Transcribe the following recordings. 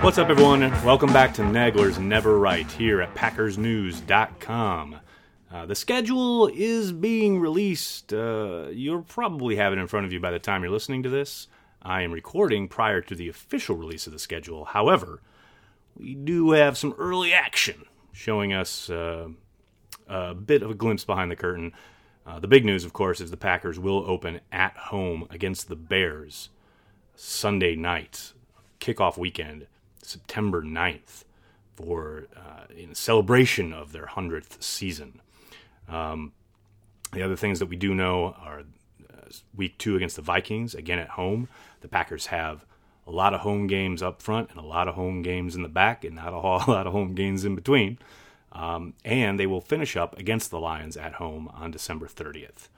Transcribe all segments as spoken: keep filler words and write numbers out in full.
What's up, everyone? Welcome back to Nagler's Never Right here at Packers News dot com. Uh, the schedule is being released. Uh, you'll probably have it in front of you by the time you're listening to this. I am recording prior to the official release of the schedule. However, we do have some early action showing us uh, a bit of a glimpse behind the curtain. Uh, the big news, of course, is the Packers will open at home against the Bears Sunday night, kickoff weekend, September ninth, for uh, in celebration of their hundredth season. Um, the other things that we do know are uh, week two against the Vikings, again at home. The Packers have a lot of home games up front and a lot of home games in the back and not a whole lot of home games in between. Um, and they will finish up against the Lions at home on December thirtieth.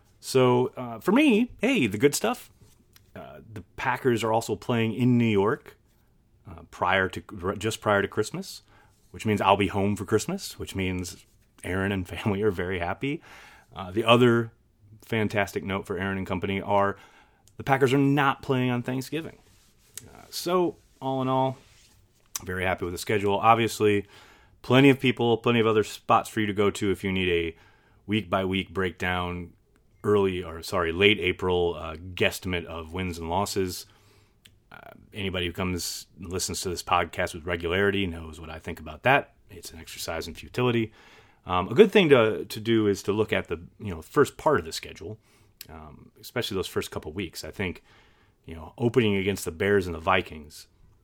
So uh, for me, hey, the good stuff. Uh, the Packers are also playing in New York uh, prior to just prior to Christmas, which means I'll be home for Christmas, which means Aaron and family are very happy. Uh, the other fantastic note for Aaron and company are the Packers are not playing on Thanksgiving. Uh, so all in all, very happy with the schedule. Obviously, plenty of people, plenty of other spots for you to go to if you need a week-by-week breakdown, early, or sorry, late April uh, guesstimate of wins and losses. Uh, anybody who comes and listens to this podcast with regularity knows what I think about that. It's an exercise in futility. Um, a good thing to to do is to look at the you know first part of the schedule, um, especially those first couple weeks. I think you know opening against the Bears and the Vikings,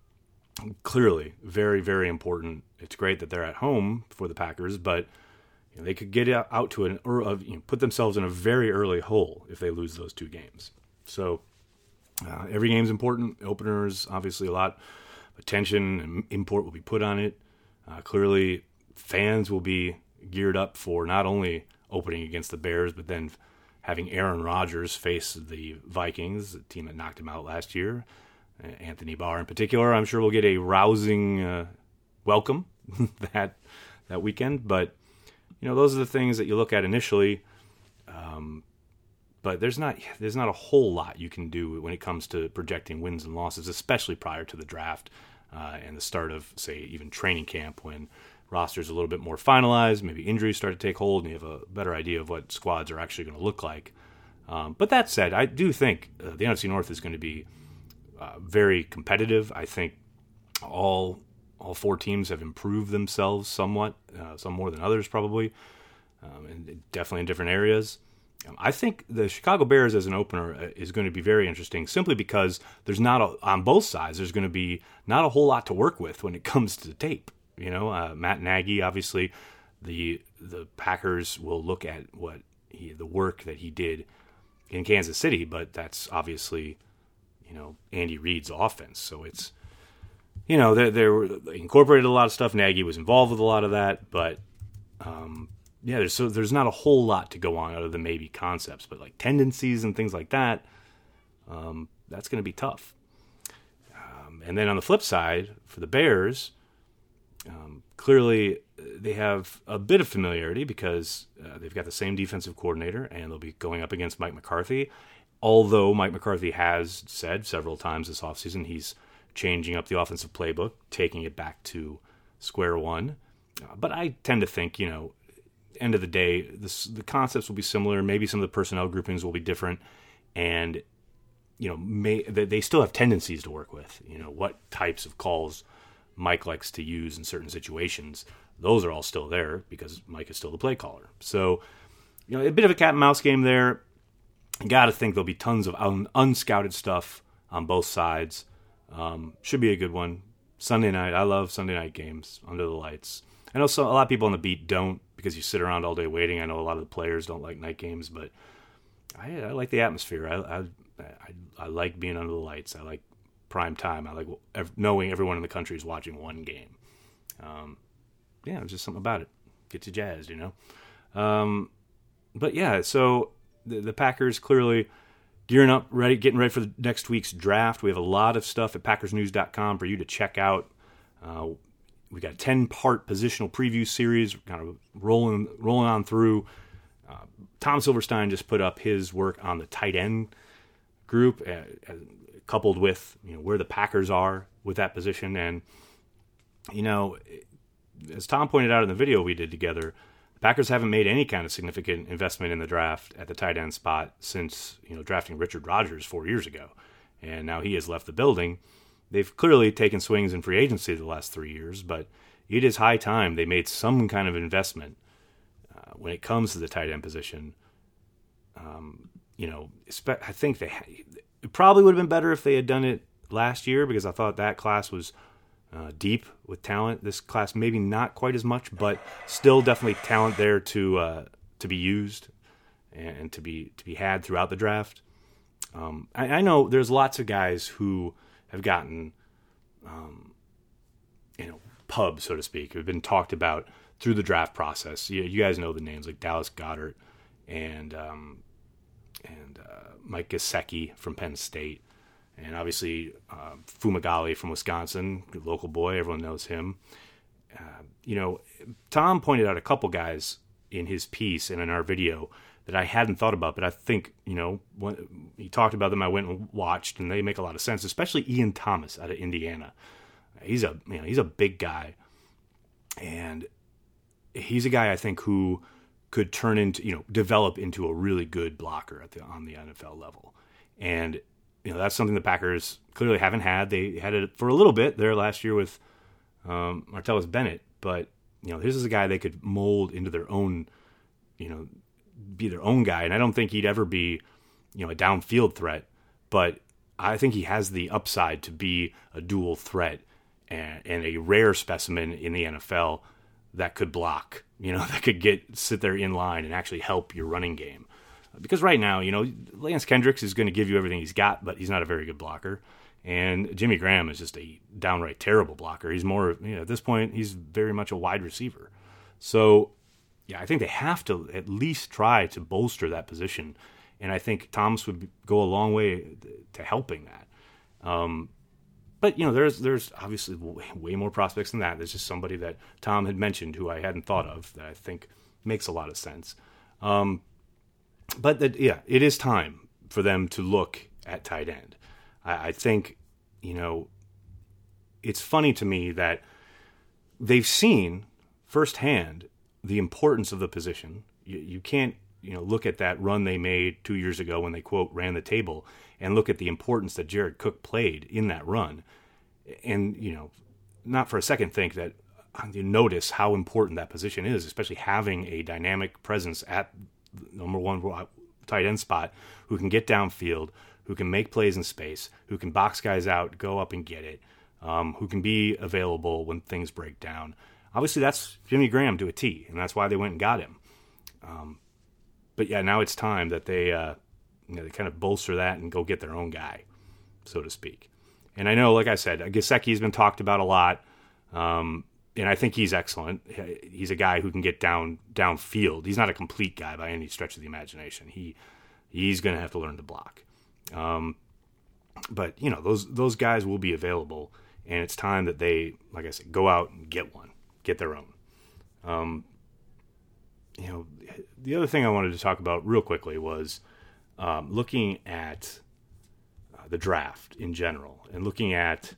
clearly very, very important. It's great that they're at home for the Packers, but you know, they could get out to an uh, you know, put themselves in a very early hole if they lose those two games. So uh, every game's important. Openers, obviously, a lot of attention and import will be put on it. Uh, clearly, fans will be geared up for not only opening against the Bears, but then having Aaron Rodgers face the Vikings, the team that knocked him out last year. Anthony Barr in particular, I'm sure we'll get a rousing uh, welcome that that weekend. But you know, those are the things that you look at initially. Um, but there's not there's not a whole lot you can do when it comes to projecting wins and losses, especially prior to the draft uh, and the start of, say, even training camp, when roster's a little bit more finalized, maybe injuries start to take hold, and you have a better idea of what squads are actually going to look like. Um, but that said, I do think uh, the N F C North is going to be Uh, very competitive. I think all all four teams have improved themselves somewhat, uh, some more than others probably, um, and definitely in different areas. Um, I think the Chicago Bears as an opener is going to be very interesting, simply because there's not a, on both sides there's going to be not a whole lot to work with when it comes to tape. You know, uh, Matt Nagy, obviously, the the Packers will look at what he, the work that he did in Kansas City, but that's obviously, you know, Andy Reid's offense. So it's, you know, they they incorporated a lot of stuff. Nagy was involved with a lot of that, but um, yeah, there's so there's not a whole lot to go on other than maybe concepts, but like tendencies and things like that, um, that's going to be tough. Um, and then on the flip side, for the Bears, um, clearly they have a bit of familiarity because uh, they've got the same defensive coordinator, and they'll be going up against Mike McCarthy. Although Mike McCarthy has said several times this offseason he's changing up the offensive playbook, taking it back to square one. Uh, but I tend to think, you know, end of the day, this, the concepts will be similar. Maybe some of the personnel groupings will be different. And, you know, may, they still have tendencies to work with. You know, what types of calls Mike likes to use in certain situations, those are all still there because Mike is still the play caller. So, you know, a bit of a cat and mouse game there. Got to think there'll be tons of un- unscouted stuff on both sides. Um, should be a good one. Sunday night. I love Sunday night games under the lights. I know so, a lot of people on the beat don't, because you sit around all day waiting. I know a lot of the players don't like night games, but I, I like the atmosphere. I, I I I like being under the lights. I like prime time. I like knowing everyone in the country is watching one game. Um, yeah, there's just something about it. Gets you jazzed, you know. Um, but yeah, so the, the Packers clearly gearing up, ready, getting ready for the next week's draft. We have a lot of stuff at Packers News dot com for you to check out. Uh, we got a ten-part positional preview series, kind of rolling rolling on through. Uh, Tom Silverstein just put up his work on the tight end group. Uh, coupled with, you know, where the Packers are with that position. And, you know, as Tom pointed out in the video we did together, the Packers haven't made any kind of significant investment in the draft at the tight end spot since, you know, drafting Richard Rodgers four years ago. And now he has left the building. They've clearly taken swings in free agency the last three years, but it is high time they made some kind of investment uh, when it comes to the tight end position. Um, you know, I think they it probably would have been better if they had done it last year, because I thought that class was uh, deep with talent. This class maybe not quite as much, but still definitely talent there to uh, to be used and to be to be had throughout the draft. Um, I, I know there's lots of guys who have gotten, um, you know, pubs, so to speak, who have been talked about through the draft process. You, you guys know the names like Dallas Goedert and um, and uh, Mike Gesicki from Penn State, and obviously uh, Fumagalli from Wisconsin, local boy, everyone knows him. Uh, you know, Tom pointed out a couple guys in his piece and in our video that I hadn't thought about, but I think, you know, when he talked about them, I went and watched, and they make a lot of sense, especially Ian Thomas out of Indiana. He's a, you know, he's a big guy, and he's a guy I think who could turn into, you know, develop into a really good blocker at the on the N F L level. And, you know, that's something the Packers clearly haven't had. They had it for a little bit there last year with um, Martellus Bennett, but, you know, this is a guy they could mold into their own, you know, be their own guy. And I don't think he'd ever be, you know, a downfield threat, but I think he has the upside to be a dual threat and, and a rare specimen in the N F L that could block, you know, that could get sit there in line and actually help your running game. Because right now, you know, Lance Kendricks is going to give you everything he's got, but he's not a very good blocker. And Jimmy Graham is just a downright terrible blocker. He's more, you know, at this point, he's very much a wide receiver. So, yeah, I think they have to at least try to bolster that position. And I think Thomas would go a long way to helping that. Um, but, you know, there's there's obviously way, way more prospects than that. There's just somebody that Tom had mentioned who I hadn't thought of that I think makes a lot of sense. Um, but, that, yeah, it is time for them to look at tight end. I, I think, you know, it's funny to me that they've seen firsthand the importance of the position. You, you can't, you know, look at that run they made two years ago when they, quote, ran the table and look at the importance that Jared Cook played in that run. And, you know, not for a second think that you notice how important that position is, especially having a dynamic presence at number one tight end spot who can get downfield, who can make plays in space, who can box guys out, go up and get it, um, who can be available when things break down. Obviously, that's Jimmy Graham to a T, and that's why they went and got him. Um, but yeah, now it's time that they, uh, you know, they kind of bolster that and go get their own guy, so to speak. And I know, like I said, Gesicki's been talked about a lot, um, and I think he's excellent. He's a guy who can get down downfield. He's not a complete guy by any stretch of the imagination. He he's going to have to learn to block. Um, but you know, those those guys will be available, and it's time that they, like I said, go out and get one. Get their own. Um, you know, the other thing I wanted to talk about real quickly was um, looking at uh, the draft in general and looking at,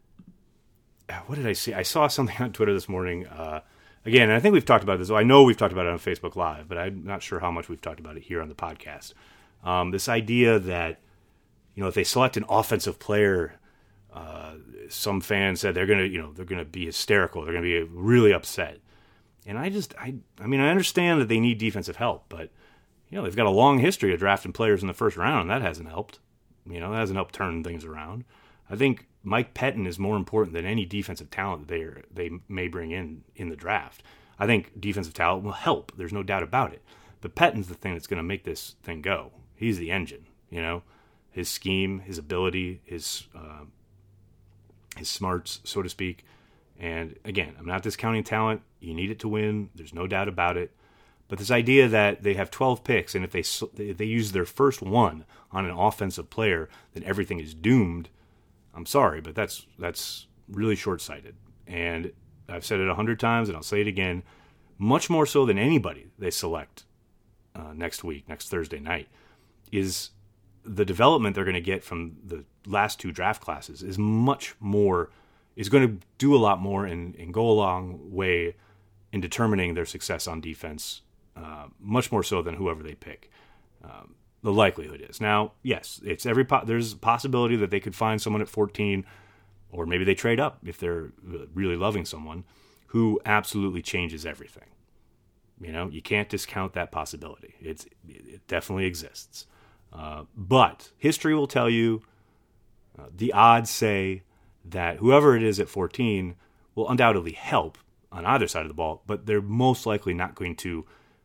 uh, what did I see? I saw something on Twitter this morning. Uh, again, and I think we've talked about this. I know we've talked about it on Facebook Live, but I'm not sure how much we've talked about it here on the podcast. Um, this idea that, you know, if they select an offensive player, uh, some fans said they're going to, you know, they're going to be hysterical. They're going to be really upset. And I just, I, I mean, I understand that they need defensive help, but, you know, they've got a long history of drafting players in the first round, and that hasn't helped. You know, that hasn't helped turn things around. I think Mike Pettin is more important than any defensive talent they they may bring in in the draft. I think defensive talent will help. There's no doubt about it. But Pettin's the thing that's going to make this thing go. He's the engine, you know, his scheme, his ability, his, uh, his smarts, so to speak. And again, I'm not discounting talent. You need it to win. There's no doubt about it. But this idea that they have twelve picks, and if they if they use their first one on an offensive player, then everything is doomed. I'm sorry, but that's that's really short-sighted. And I've said it a hundred times, and I'll say it again, much more so than anybody they select uh, next week, next Thursday night, is the development they're going to get from the last two draft classes is much more, is going to do a lot more and, and go a long way in determining their success on defense, uh, much more so than whoever they pick. Um, the likelihood is. Now, yes, it's every po- there's a possibility that they could find someone at fourteen, or maybe they trade up if they're really loving someone who absolutely changes everything. You know, you can't discount that possibility. It's it definitely exists. Uh, but history will tell you, uh, the odds say that whoever it is at fourteen will undoubtedly help on either side of the ball, but they're most likely not going to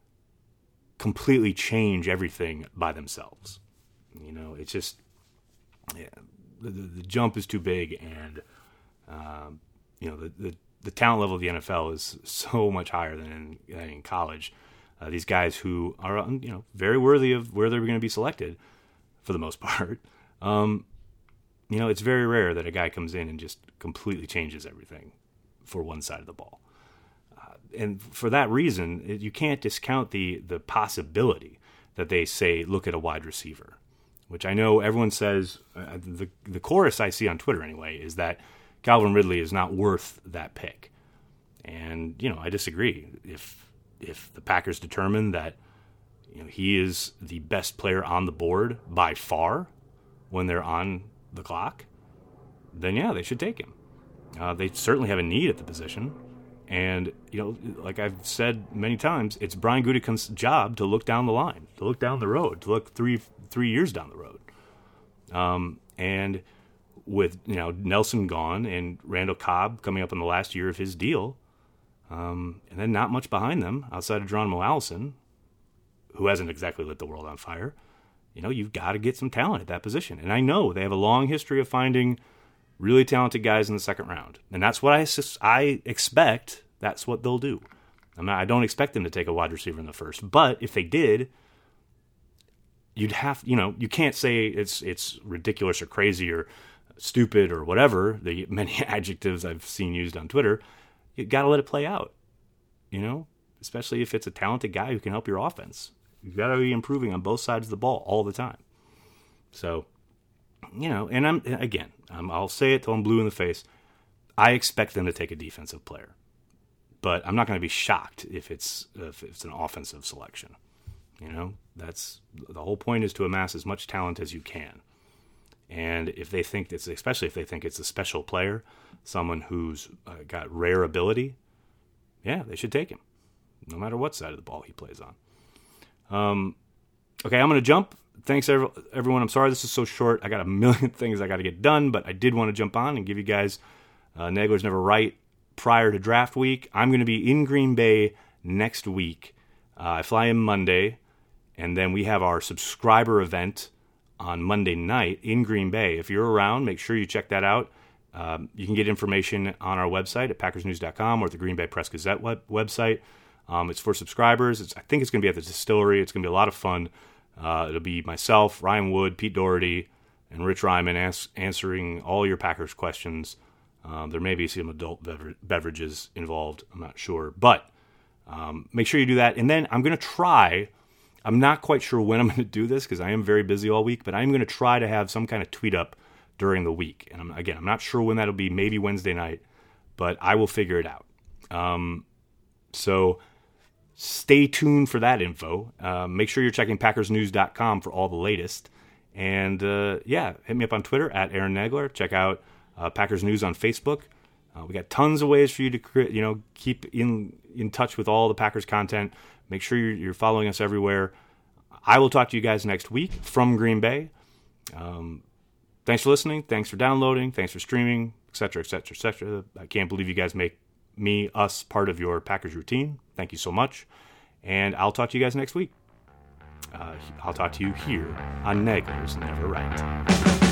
completely change everything by themselves. You know, it's just, yeah, the, the jump is too big, and um, you know, the, the the talent level of the N F L is so much higher than in, than in college. Uh, these guys who are, you know, very worthy of where they're going to be selected, for the most part. Um, you know, it's very rare that a guy comes in and just completely changes everything for one side of the ball. Uh, and for that reason, it, you can't discount the the possibility that they say, look at a wide receiver, which I know everyone says, uh, the the chorus I see on Twitter anyway, is that Calvin Ridley is not worth that pick. And, you know, I disagree. If if the Packers determine that, you know, he is the best player on the board by far when they're on the clock, then yeah, they should take him. Uh, they certainly have a need at the position. And, you know, like I've said many times, it's Brian Gutekunst's job to look down the line, to look down the road, to look three three years down the road. Um, and with, you know, Nelson gone and Randall Cobb coming up in the last year of his deal, um, and then not much behind them outside of Geronimo Allison, who hasn't exactly lit the world on fire, you know, you've got to get some talent at that position. And I know they have a long history of finding really talented guys in the second round. And that's what I, I expect. That's what they'll do. I'm not, I don't expect them to take a wide receiver in the first. But if they did, you'd have, you know, you can't say it's it's ridiculous or crazy or stupid or whatever, the many adjectives I've seen used on Twitter. You got to let it play out, you know, especially if it's a talented guy who can help your offense. You've got to be improving on both sides of the ball all the time. So, you know, and I'm, again, I'm, I'll say it till I'm blue in the face. I expect them to take a defensive player, but I'm not going to be shocked if it's if it's an offensive selection. You know, that's the whole point, is to amass as much talent as you can. And if they think it's, especially if they think it's a special player, someone who's uh, got rare ability, yeah, they should take him, no matter what side of the ball he plays on. Um, okay, I'm going to jump. Thanks, everyone. I'm sorry this is so short. I got a million things I got to get done, but I did want to jump on and give you guys uh, Nagler's Never Right prior to draft week. I'm going to be in Green Bay next week. Uh, I fly in Monday, and then we have our subscriber event on Monday night in Green Bay. If you're around, make sure you check that out. Um, you can get information on our website at packers news dot com or at the Green Bay Press Gazette web- website. Um, it's for subscribers. It's, I think it's going to be at the distillery. It's going to be a lot of fun. Uh, it'll be myself, Ryan Wood, Pete Doherty, and Rich Ryman ans- answering all your Packers questions. Um, there may be some adult bever- beverages involved. I'm not sure. But um, make sure you do that. And then I'm going to try... I'm not quite sure when I'm going to do this because I am very busy all week, but I'm going to try to have some kind of tweet up during the week. And I'm, again, I'm not sure when that'll be, maybe Wednesday night, but I will figure it out. Um, so stay tuned for that info. Uh, make sure you're checking packers news dot com for all the latest. And uh, yeah, hit me up on Twitter at Aaron Nagler. Check out uh, Packers News on Facebook. Uh, we got tons of ways for you to, you know, keep in, in touch with all the Packers content. Make sure you're, you're following us everywhere. I will talk to you guys next week from Green Bay. Um, thanks for listening. Thanks for downloading. Thanks for streaming, et cetera, et cetera, et cetera. I can't believe you guys make me, us, part of your Packers routine. Thank you so much. And I'll talk to you guys next week. Uh, I'll talk to you here on Nagler's Never Right.